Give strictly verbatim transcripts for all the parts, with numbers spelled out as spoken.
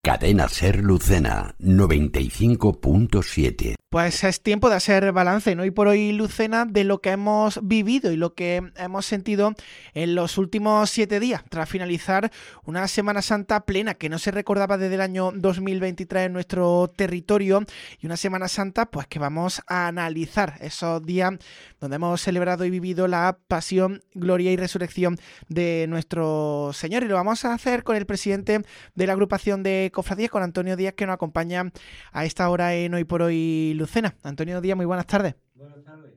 Cadena Ser Lucena, noventa y cinco punto siete. Pues es tiempo de hacer balance, ¿no? Y por hoy, Lucena, de lo que hemos vivido y lo que hemos sentido en los últimos siete días, tras finalizar una Semana Santa plena que no se recordaba desde el año dos mil veintitrés en nuestro territorio, y una Semana Santa pues que vamos a analizar esos días donde hemos celebrado y vivido la pasión, gloria y resurrección de nuestro Señor, y lo vamos a hacer con el presidente de la agrupación de cofradías, con Antonio Díaz, que nos acompaña a esta hora en Hoy por Hoy Lucena. Antonio Díaz, muy buenas tardes. Buenas tardes.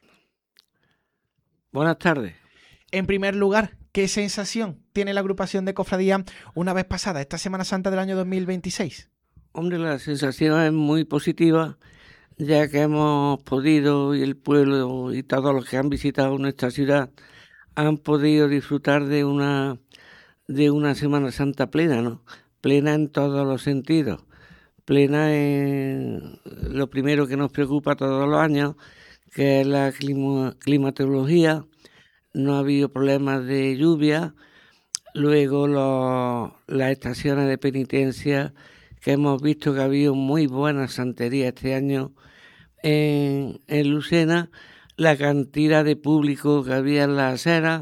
Buenas tardes. En primer lugar, ¿qué sensación tiene la agrupación de cofradías una vez pasada esta Semana Santa del año dos mil veintiséis? Hombre, la sensación es muy positiva, ya que hemos podido, y el pueblo y todos los que han visitado nuestra ciudad han podido disfrutar de una de una Semana Santa plena, ¿no? Plena en todos los sentidos. Plena en lo primero que nos preocupa todos los años, que es la clima, climatología. No ha habido problemas de lluvia. Luego los, las estaciones de penitencia, que hemos visto que ha habido muy buena santería este año en, en Lucena, la cantidad de público que había en la acera,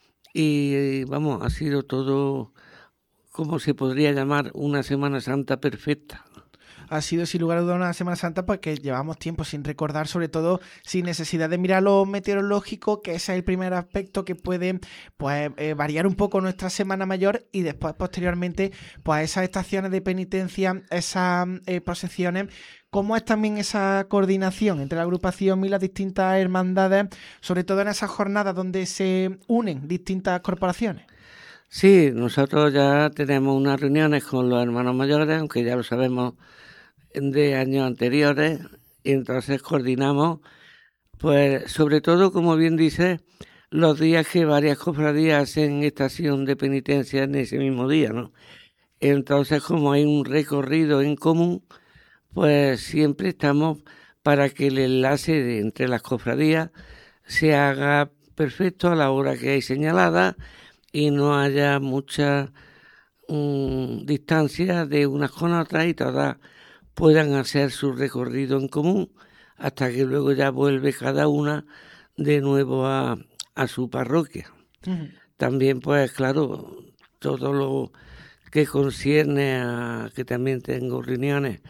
y vamos, ha sido todo, como se podría llamar, una Semana Santa perfecta. Ha sido sin lugar a dudas una Semana Santa pues que llevamos tiempo sin recordar, sobre todo sin necesidad de mirar lo meteorológico, que ese es el primer aspecto que puede pues eh, variar un poco nuestra Semana Mayor, y después posteriormente pues esas estaciones de penitencia, esas eh, procesiones. ¿Cómo es también esa coordinación entre la agrupación y las distintas hermandades, sobre todo en esas jornadas donde se unen distintas corporaciones? Sí, nosotros ya tenemos unas reuniones con los hermanos mayores, aunque ya lo sabemos de años anteriores, y entonces coordinamos, pues sobre todo, como bien dice, los días que varias cofradías hacen estación de penitencia en ese mismo día, ¿no? Entonces, como hay un recorrido en común, pues siempre estamos para que el enlace de, entre las cofradías se haga perfecto a la hora que hay señalada y no haya mucha um, distancia de unas con otras, y todas puedan hacer su recorrido en común hasta que luego ya vuelve cada una de nuevo a, a su parroquia. Uh-huh. También, pues claro, todo lo que concierne a que también tengo reuniones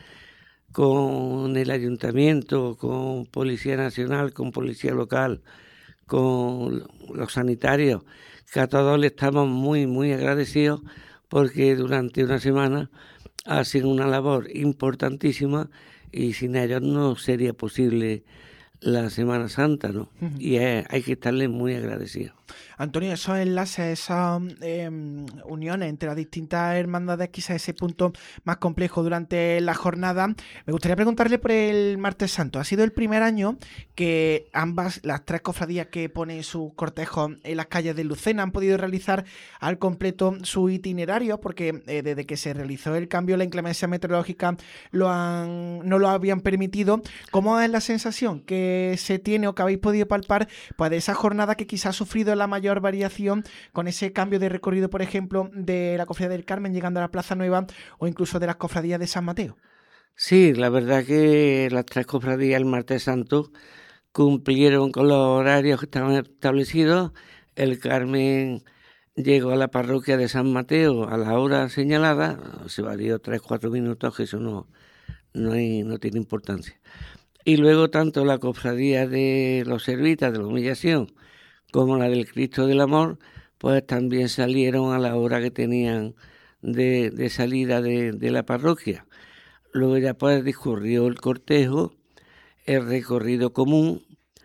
con el ayuntamiento, con Policía Nacional, con Policía Local, con los sanitarios, que a todos les estamos muy, muy agradecidos, porque durante una semana hacen una labor importantísima y sin ellos no sería posible la Semana Santa, ¿no? Uh-huh. Y es, hay que estarles muy agradecidos. Antonio, esos enlaces, esas eh, uniones entre las distintas hermandades, quizás ese punto más complejo durante la jornada. Me gustaría preguntarle por el Martes Santo. Ha sido el primer año que ambas, las tres cofradías que ponen sus cortejos en las calles de Lucena, han podido realizar al completo su itinerario, porque eh, desde que se realizó el cambio, la inclemencia meteorológica lo han, no lo habían permitido. ¿Cómo es la sensación que se tiene o que habéis podido palpar pues, de esa jornada que quizás ha sufrido la mayor variación con ese cambio de recorrido, por ejemplo, de la Cofradía del Carmen llegando a la Plaza Nueva, o incluso de las cofradías de San Mateo? Sí, la verdad que las tres cofradías el Martes Santo cumplieron con los horarios que estaban establecidos. El Carmen llegó a la parroquia de San Mateo a la hora señalada, se varió tres, cuatro minutos, que eso no, no, hay, no tiene importancia. Y luego tanto la cofradía de los Servitas de la Humillación como la del Cristo del Amor, pues también salieron a la hora que tenían de, de salida de, de la parroquia. Luego ya pues discurrió el cortejo, el recorrido común,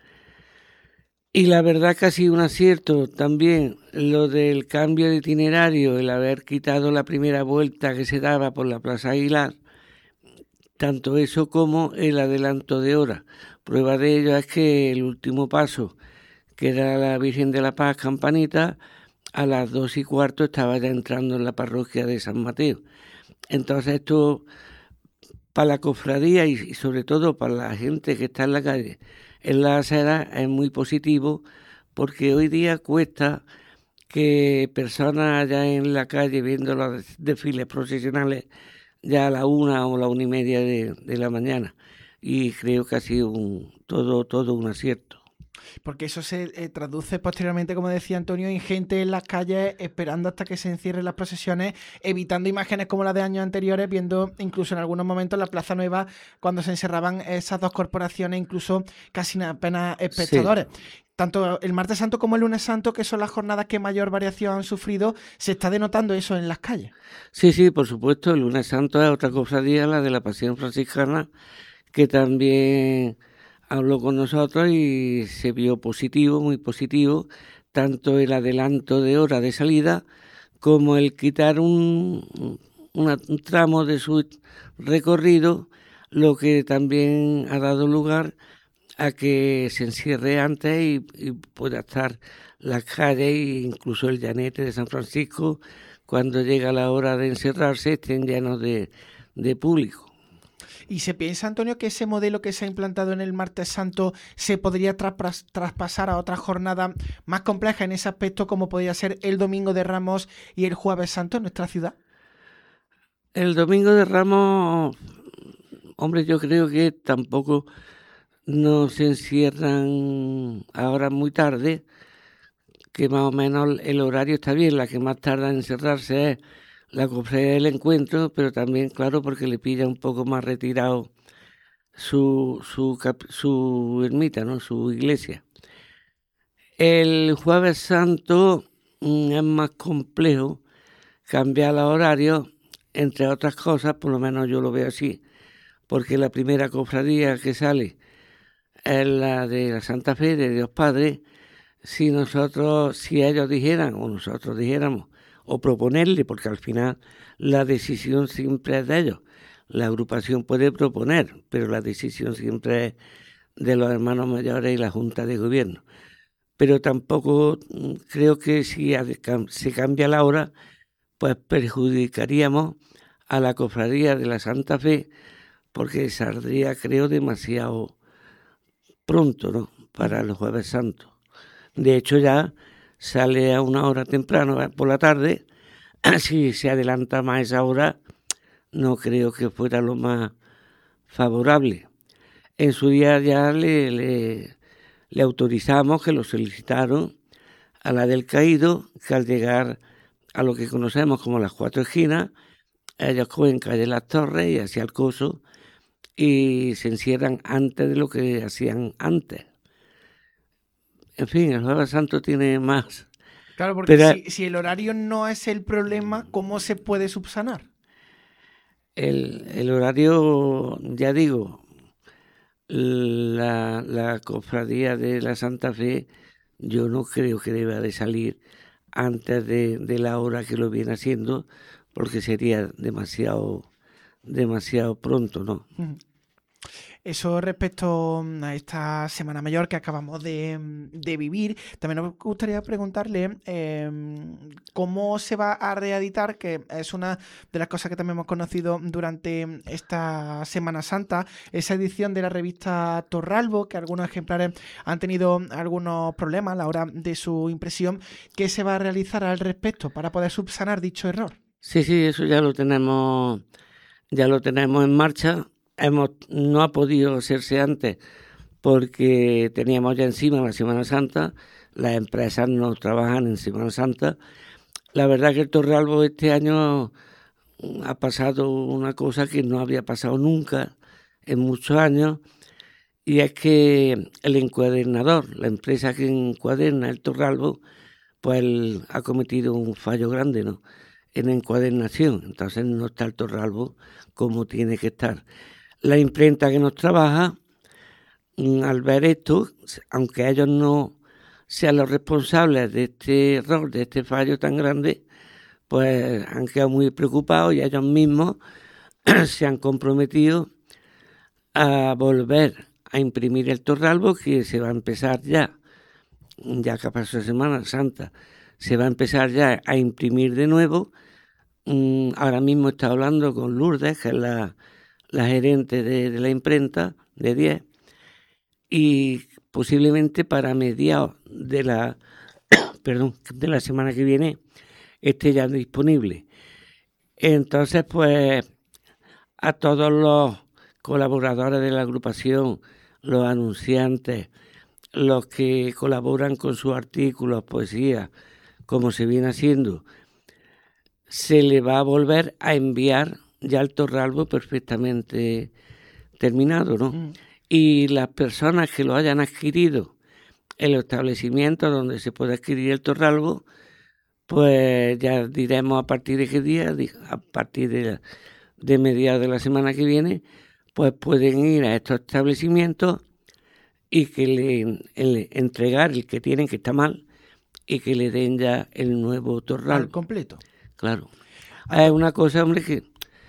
y la verdad que ha sido un acierto también lo del cambio de itinerario, el haber quitado la primera vuelta que se daba por la Plaza Aguilar, tanto eso como el adelanto de hora. Prueba de ello es que el último paso, que era la Virgen de la Paz Campanita, a las dos y cuarto estaba ya entrando en la parroquia de San Mateo. Entonces esto, para la cofradía y sobre todo para la gente que está en la calle, en la acera, es muy positivo, porque hoy día cuesta que personas allá en la calle viendo los desfiles procesionales ya a la una o la una y media de, de la mañana. Y creo que ha sido un, todo, todo un acierto. Porque eso se eh, traduce posteriormente, como decía Antonio, en gente en las calles esperando hasta que se encierren las procesiones, evitando imágenes como las de años anteriores, viendo incluso en algunos momentos la Plaza Nueva, cuando se encerraban esas dos corporaciones, incluso casi apenas espectadores. Sí. Tanto el Martes Santo como el Lunes Santo, que son las jornadas que mayor variación han sufrido, se está denotando eso en las calles. Sí, sí, por supuesto, el Lunes Santo es otra cofradía, la de la Pasión Franciscana, que también habló con nosotros y se vio positivo, muy positivo, tanto el adelanto de hora de salida como el quitar un, una, un tramo de su recorrido, lo que también ha dado lugar a que se encierre antes y, y pueda estar las calles e incluso el llanete de San Francisco, cuando llega la hora de encerrarse, estén llenos de, de público. ¿Y se piensa, Antonio, que ese modelo que se ha implantado en el Martes Santo se podría tras, traspasar a otra jornada más compleja en ese aspecto, como podría ser el Domingo de Ramos y el Jueves Santo en nuestra ciudad? El Domingo de Ramos, hombre, yo creo que tampoco no se encierran ahora muy tarde, que más o menos el horario está bien. La que más tarda en encerrarse es la cofradía del Encuentro, pero también, claro, porque le pilla un poco más retirado su, su, su ermita, ¿no? Su iglesia. El Jueves Santo mm, es más complejo cambiar los horarios, entre otras cosas, por lo menos yo lo veo así, porque la primera cofradía que sale es la de la Santa Fe de Dios Padre. Si nosotros, si ellos dijeran, o nosotros dijéramos, o proponerle, porque al final la decisión siempre es de ellos. La agrupación puede proponer, pero la decisión siempre es de los hermanos mayores y la Junta de Gobierno. Pero tampoco creo que si se cambia la hora, pues perjudicaríamos a la cofradía de la Santa Fe, porque saldría, creo, demasiado pronto, ¿no?, para los Jueves Santos. De hecho, ya sale a una hora temprano por la tarde. Si se adelanta más esa hora, no creo que fuera lo más favorable. En su día ya le, le, le autorizamos, que lo solicitaron a la del Caído, que al llegar a lo que conocemos como las Cuatro Esquinas, ellos cogen calle Las Torres y hacia el Coso y se encierran antes de lo que hacían antes. En fin, el Jueves Santo tiene más. Claro, porque Pero, si, si el horario no es el problema, ¿cómo se puede subsanar? El, el horario, ya digo, la, la cofradía de la Santa Fe, yo no creo que deba de salir antes de, de la hora que lo viene haciendo, porque sería demasiado, demasiado pronto, ¿no? Mm. Eso respecto a esta Semana Mayor que acabamos de, de vivir. También nos gustaría preguntarle eh, cómo se va a reeditar, que es una de las cosas que también hemos conocido durante esta Semana Santa, esa edición de la revista Torralbo, que algunos ejemplares han tenido algunos problemas a la hora de su impresión. ¿Qué se va a realizar al respecto para poder subsanar dicho error? Sí, sí, eso ya lo tenemos, ya lo tenemos en marcha. Hemos, no ha podido hacerse antes porque teníamos ya encima la Semana Santa, las empresas no trabajan en Semana Santa. La verdad que el Torralbo este año ha pasado una cosa que no había pasado nunca en muchos años, y es que el encuadernador, la empresa que encuaderna el Torralbo, pues ha cometido un fallo grande, ¿no?, en encuadernación. Entonces no está el Torralbo como tiene que estar. La imprenta que nos trabaja, al ver esto, aunque ellos no sean los responsables de este error, de este fallo tan grande, pues han quedado muy preocupados y ellos mismos se han comprometido a volver a imprimir el Torralbo, que se va a empezar ya, ya que pasó Semana Santa, se va a empezar ya a imprimir de nuevo. Ahora mismo está hablando con Lourdes, que es la la gerente de, de la imprenta de diez, y posiblemente para mediados de la perdón, de la semana que viene esté ya disponible. Entonces, pues a todos los colaboradores de la agrupación, los anunciantes, los que colaboran con sus artículos, poesía, como se viene haciendo, se le va a volver a enviar ya el torralbo perfectamente terminado, ¿no? Mm. Y las personas que lo hayan adquirido en los establecimientos donde se puede adquirir el torralbo, pues ya diremos a partir de qué día, a partir de, de mediados de la semana que viene, pues pueden ir a estos establecimientos y que le, le entregar el que tienen, que está mal, y que le den ya el nuevo torralbo. ¿Al completo? Claro. Ah, es una cosa, hombre, que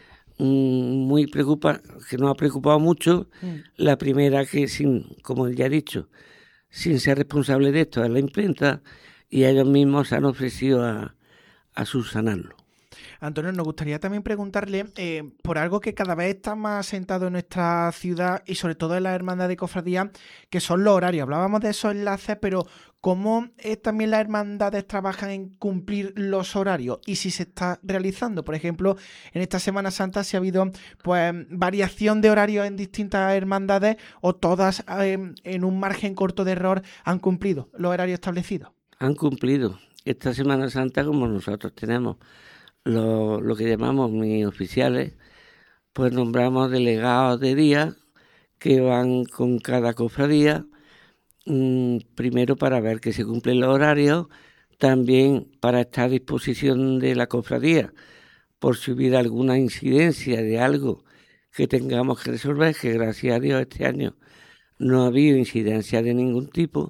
mm, muy preocupa, que nos ha preocupado mucho. Mm. La primera que, sin, como ya he dicho, sin ser responsable de esto, es la imprenta, y ellos mismos se han ofrecido a, a subsanarlo. Antonio, nos gustaría también preguntarle eh, por algo que cada vez está más asentado en nuestra ciudad y sobre todo en la hermandad de cofradía, que son los horarios. Hablábamos de esos enlaces, pero ¿cómo eh, también las hermandades trabajan en cumplir los horarios? Y si se está realizando, por ejemplo, en esta Semana Santa, si ha habido pues variación de horarios en distintas hermandades o todas eh, en un margen corto de error han cumplido los horarios establecidos. Han cumplido. Esta Semana Santa, como nosotros tenemos Lo, lo que llamamos mis oficiales, pues nombramos delegados de día que van con cada cofradía, mmm, primero para ver que se cumplen los horarios, también para estar a disposición de la cofradía por si hubiera alguna incidencia de algo que tengamos que resolver, que gracias a Dios este año no ha habido incidencia de ningún tipo.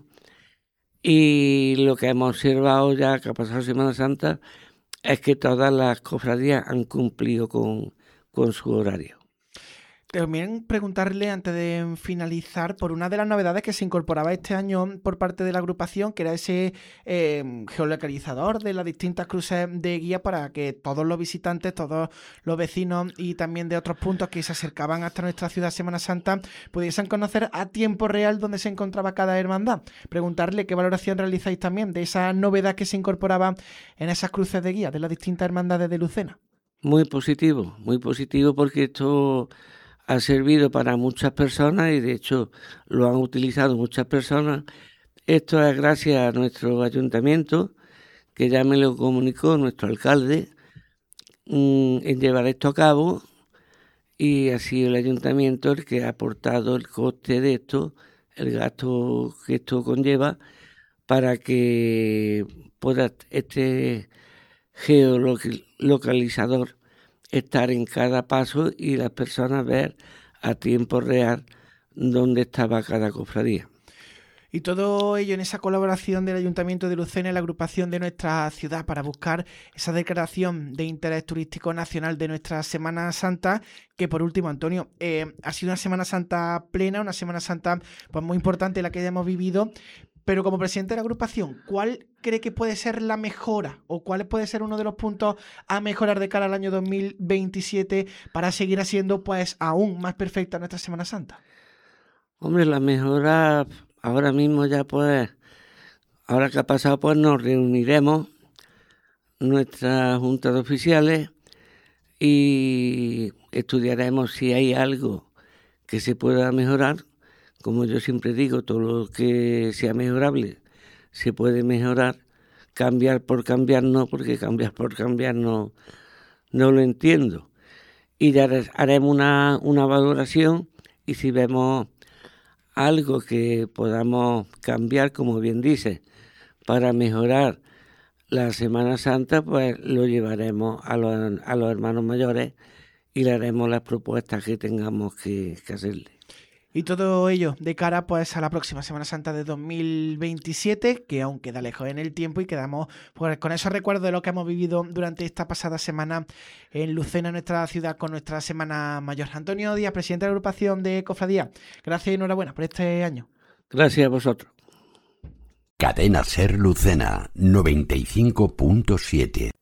Y lo que hemos observado ya que ha pasado Semana Santa es que todas las cofradías han cumplido con, con su horario. También preguntarle, antes de finalizar, por una de las novedades que se incorporaba este año por parte de la agrupación, que era ese eh, geolocalizador de las distintas cruces de guía para que todos los visitantes, todos los vecinos y también de otros puntos que se acercaban hasta nuestra ciudad Semana Santa pudiesen conocer a tiempo real dónde se encontraba cada hermandad. Preguntarle qué valoración realizáis también de esa novedad que se incorporaba en esas cruces de guía de las distintas hermandades de Lucena. Muy positivo, muy positivo, porque esto ha servido para muchas personas y de hecho lo han utilizado muchas personas. Esto es gracias a nuestro ayuntamiento, que ya me lo comunicó nuestro alcalde, mmm, en llevar esto a cabo, y ha sido el ayuntamiento el que ha aportado el coste de esto, el gasto que esto conlleva, para que pueda este geolocalizador estar en cada paso y las personas ver a tiempo real dónde estaba cada cofradía. Y todo ello en esa colaboración del Ayuntamiento de Lucena y la agrupación de nuestra ciudad para buscar esa declaración de interés turístico nacional de nuestra Semana Santa, que por último, Antonio, eh, ha sido una Semana Santa plena, una Semana Santa pues muy importante la que hayamos vivido. Pero como presidente de la agrupación, ¿cuál cree que puede ser la mejora o cuál puede ser uno de los puntos a mejorar de cara al año dos mil veintisiete para seguir haciendo pues aún más perfecta nuestra Semana Santa? Hombre, la mejora ahora mismo ya pues, ahora que ha pasado pues nos reuniremos nuestra junta de oficiales y estudiaremos si hay algo que se pueda mejorar. Como yo siempre digo, todo lo que sea mejorable se puede mejorar. Cambiar por cambiar no, porque cambiar por cambiar no, no lo entiendo. Y ya haremos una, una valoración y si vemos algo que podamos cambiar, como bien dice, para mejorar la Semana Santa, pues lo llevaremos a los, a los hermanos mayores y le haremos las propuestas que tengamos que, que hacerle. Y todo ello de cara pues a la próxima Semana Santa de dos mil veintisiete, que aún queda lejos en el tiempo y quedamos pues, con esos recuerdos de lo que hemos vivido durante esta pasada semana en Lucena, nuestra ciudad, con nuestra Semana Mayor. Antonio Díaz, presidente de la agrupación de Cofradía, gracias y enhorabuena por este año. Gracias a vosotros. Cadena Ser Lucena noventa y cinco punto siete.